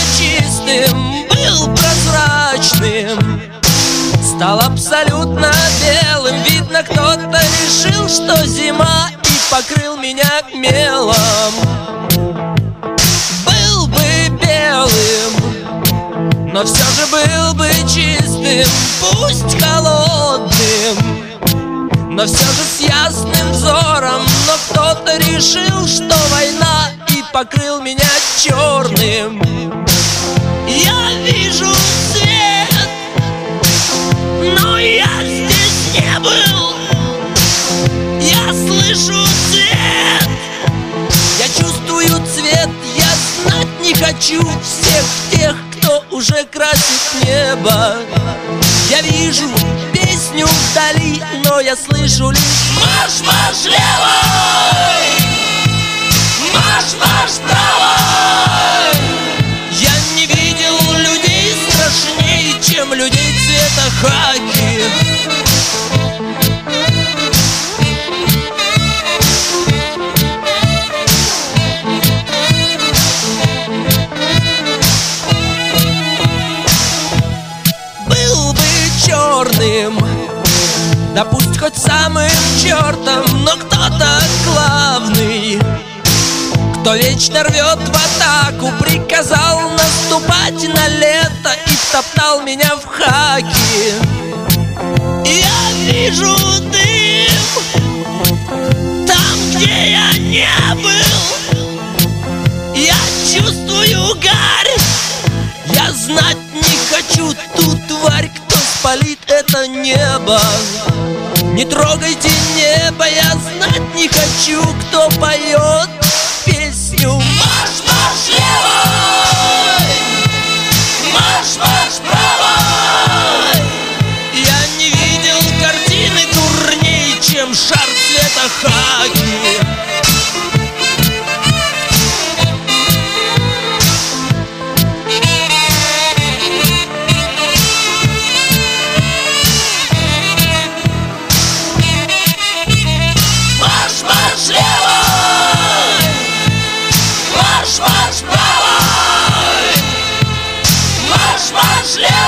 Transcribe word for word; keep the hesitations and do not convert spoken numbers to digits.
чистым, был прозрачным, стал абсолютно белым. Видно, кто-то решил, что зима, и покрыл меня мелом. Был бы белым, но все же был бы чистым, пусть холодным, но все же с ясным взором. Но кто-то решил, что война, и покрыл меня черным. Я вижу свет, но я здесь не был. Я слышу цвет, я чувствую цвет. Я знать не хочу всех тех, кто уже красит небо. Я вижу песню вдали, но я слышу лишь марш, марш левой, марш, марш правой. Я не видел людей страшнее, чем людей цвета хаки. Был бы черным, да пусть хоть самым чертом, но кто-то главный, кто вечно рвет в атаку, приказал наступать на лето и втоптал меня в хаки. Я вижу дым там, где я не был. Я чувствую гарь, я знать не хочу ту тварь, кто спалит это небо. Не трогайте небо, я знать не хочу, кто поет песню марш, марш левой, марш, марш правой. Я не видел картины дурней, чем шар цвета хаки. Марш, марш